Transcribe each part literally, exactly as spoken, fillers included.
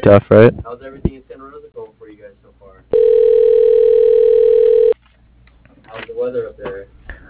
tough, right? How's everything in San Rosa going for you guys so far? How's the weather up there?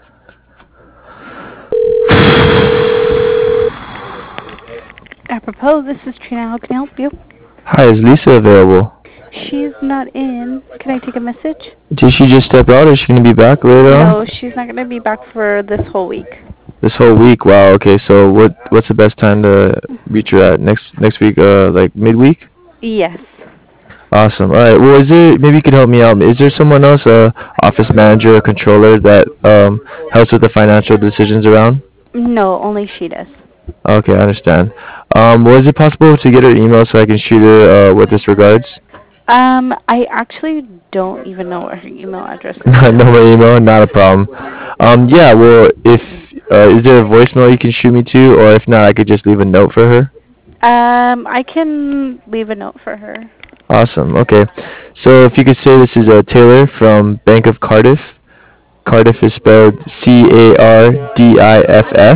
Apropos, this is Trina. How can I help you? Hi, is Lisa available? She's not in. Can I take a message? Did she just step out, or is she gonna be back later on? No, she's not going to be back for this whole week. This whole week? Wow. Okay. So what what's the best time to reach her at? Next next week? Uh, like midweek? Yes. Awesome. All right. Well, is there maybe you could help me out? Is there someone else, uh, office manager or controller that um helps with the financial decisions around? No, only she does. Okay, I understand. Um, well, is it possible to get her email so I can shoot her uh, with this regards? Um, I actually don't even know what her email address is. No more email, not a problem. Um, yeah. Well, if uh, is there a voicemail you can shoot me to, or if not, I could just leave a note for her. Um, I can leave a note for her. Awesome. Okay. So if you could say this is uh, Taylor from Bank of Cardiff. Cardiff is spelled C A R D I F F.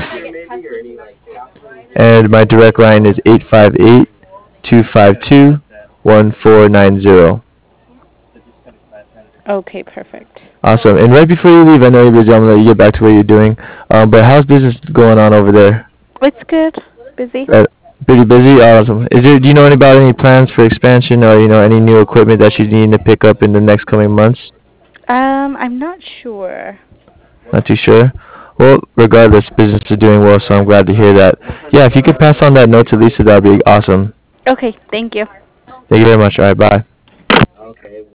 And my direct line is eight five eight, two five two, one four nine zero. Okay, perfect. Awesome. And right before you leave, I know you're busy. I'm going to let you get back to what you're doing. Um, but how's business going on over there? It's good. Busy. Uh, pretty busy? Awesome. Is there, do you know any about any plans for expansion, or, you know, any new equipment that you need to pick up in the next coming months? Um, I'm not sure. Not too sure? Well, regardless, business is doing well, so I'm glad to hear that. Yeah, if you could pass on that note to Lisa, that would be awesome. Okay, thank you. Thank you very much. All right, bye. Okay.